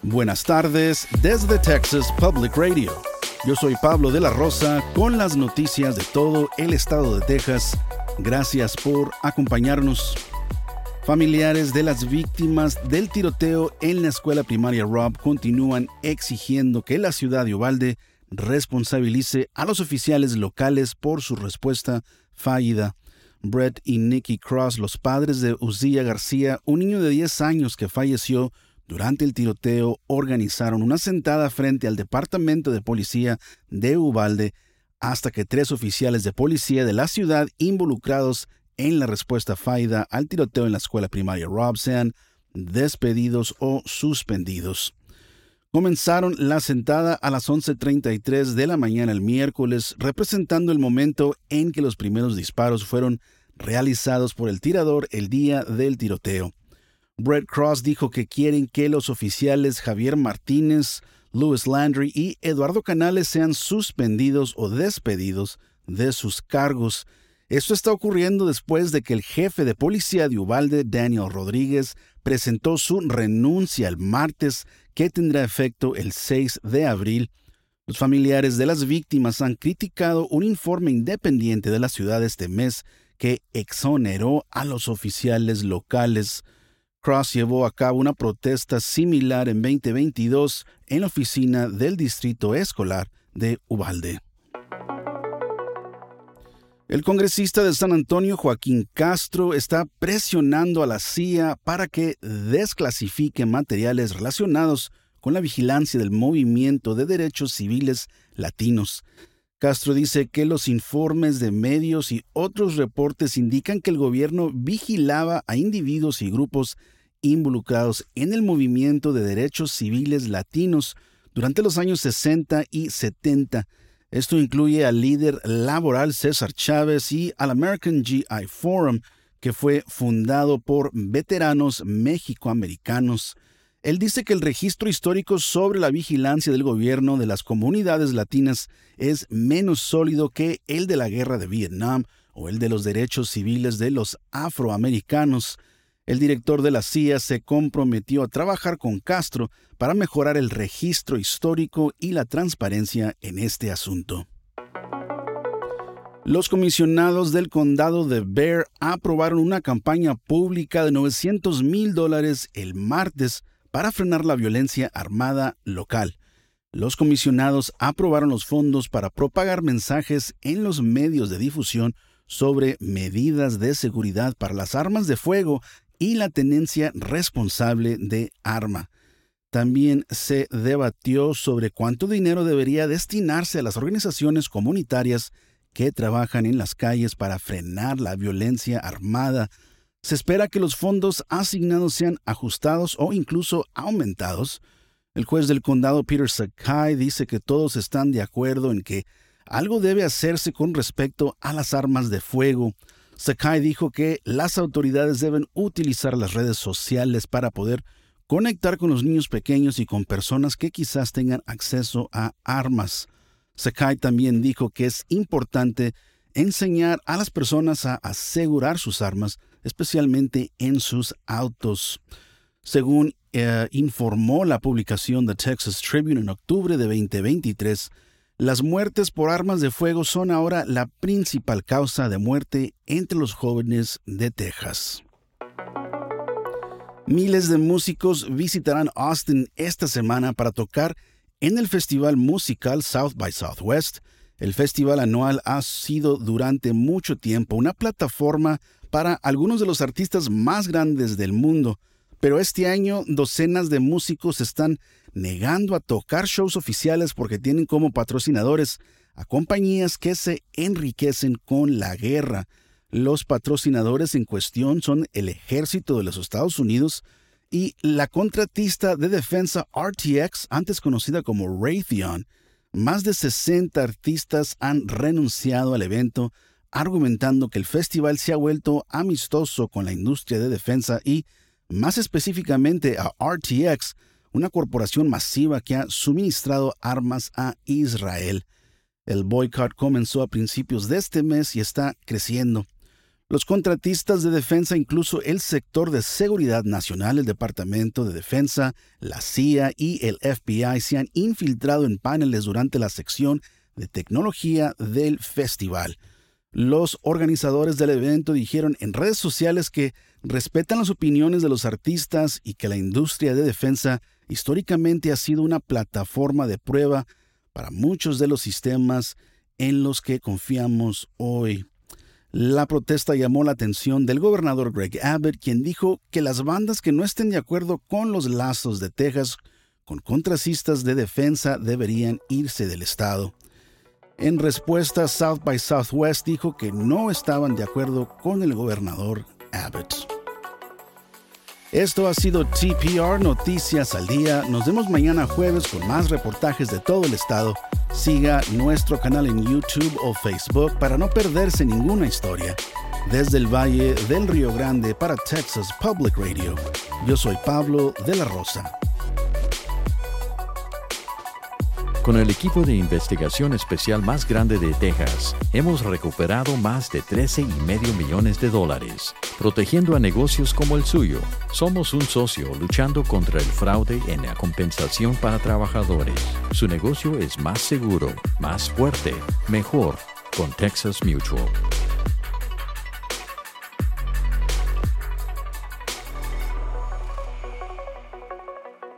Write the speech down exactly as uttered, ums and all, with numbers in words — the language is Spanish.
Buenas tardes desde Texas Public Radio. Yo soy Pablo de la Rosa con las noticias de todo el estado de Texas. Gracias por acompañarnos. Familiares de las víctimas del tiroteo en la escuela primaria Robb continúan exigiendo que la ciudad de Uvalde responsabilice a los oficiales locales por su respuesta fallida. Brett y Nikki Cross, los padres de Uzziah García, un niño de diez años que falleció durante el tiroteo, organizaron una sentada frente al Departamento de Policía de Uvalde hasta que tres oficiales de policía de la ciudad involucrados en la respuesta fallida al tiroteo en la escuela primaria Robb sean despedidos o suspendidos. Comenzaron la sentada a las once treinta y tres de la mañana el miércoles, representando el momento en que los primeros disparos fueron realizados por el tirador el día del tiroteo. Brett Cross dijo que quieren que los oficiales Javier Martínez, Louis Landry y Eduardo Canales sean suspendidos o despedidos de sus cargos. Esto está ocurriendo después de que el jefe de policía de Uvalde, Daniel Rodríguez, presentó su renuncia el martes, que tendrá efecto el seis de abril. Los familiares de las víctimas han criticado un informe independiente de la ciudad este mes que exoneró a los oficiales locales. Cross llevó a cabo una protesta similar en veinte veintidós en la oficina del distrito escolar de Uvalde. El congresista de San Antonio, Joaquín Castro, está presionando a la C I A para que desclasifique materiales relacionados con la vigilancia del movimiento de derechos civiles latinos. Castro dice que los informes de medios y otros reportes indican que el gobierno vigilaba a individuos y grupos involucrados en el movimiento de derechos civiles latinos durante los años sesenta y setenta. Esto incluye al líder laboral César Chávez y al American G I Forum, que fue fundado por veteranos mexicoamericanos. Él dice que el registro histórico sobre la vigilancia del gobierno de las comunidades latinas es menos sólido que el de la guerra de Vietnam o el de los derechos civiles de los afroamericanos. El director de la C I A se comprometió a trabajar con Castro para mejorar el registro histórico y la transparencia en este asunto. Los comisionados del condado de Bexar aprobaron una campaña pública de novecientos mil dólares el martes para frenar la violencia armada local. Los comisionados aprobaron los fondos para propagar mensajes en los medios de difusión sobre medidas de seguridad para las armas de fuego y la tenencia responsable de arma. También se debatió sobre cuánto dinero debería destinarse a las organizaciones comunitarias que trabajan en las calles para frenar la violencia armada. Se espera que los fondos asignados sean ajustados o incluso aumentados. El juez del condado, Peter Sakai, dice que todos están de acuerdo en que algo debe hacerse con respecto a las armas de fuego. Sakai dijo que las autoridades deben utilizar las redes sociales para poder conectar con los niños pequeños y con personas que quizás tengan acceso a armas. Sakai también dijo que es importante enseñar a las personas a asegurar sus armas, especialmente en sus autos. Según eh, informó la publicación The Texas Tribune en octubre de veinte veintitrés, las muertes por armas de fuego son ahora la principal causa de muerte entre los jóvenes de Texas. Miles de músicos visitarán Austin esta semana para tocar en el festival musical South by Southwest. El festival anual ha sido durante mucho tiempo una plataforma para algunos de los artistas más grandes del mundo, pero este año docenas de músicos están negando a tocar shows oficiales porque tienen como patrocinadores a compañías que se enriquecen con la guerra. Los patrocinadores en cuestión son el Ejército de los Estados Unidos y la contratista de defensa R T X, antes conocida como Raytheon. Más de sesenta artistas han renunciado al evento, argumentando que el festival se ha vuelto amistoso con la industria de defensa y, más específicamente, a R T X, una corporación masiva que ha suministrado armas a Israel. El boicot comenzó a principios de este mes y está creciendo. Los contratistas de defensa, incluso el sector de seguridad nacional, el Departamento de Defensa, la C I A y el F B I se han infiltrado en paneles durante la sección de tecnología del festival. Los organizadores del evento dijeron en redes sociales que respetan las opiniones de los artistas y que la industria de defensa históricamente ha sido una plataforma de prueba para muchos de los sistemas en los que confiamos hoy. La protesta llamó la atención del gobernador Greg Abbott, quien dijo que las bandas que no estén de acuerdo con los lazos de Texas con contratistas de defensa deberían irse del estado. En respuesta, South by Southwest dijo que no estaban de acuerdo con el gobernador Abbott. Esto ha sido T P R Noticias al Día. Nos vemos mañana jueves con más reportajes de todo el estado. Siga nuestro canal en YouTube o Facebook para no perderse ninguna historia. Desde el Valle del Río Grande para Texas Public Radio, yo soy Pablo de la Rosa. Con el equipo de investigación especial más grande de Texas, hemos recuperado más de trece y medio millones de dólares, protegiendo a negocios como el suyo. Somos un socio luchando contra el fraude en la compensación para trabajadores. Su negocio es más seguro, más fuerte, mejor con Texas Mutual.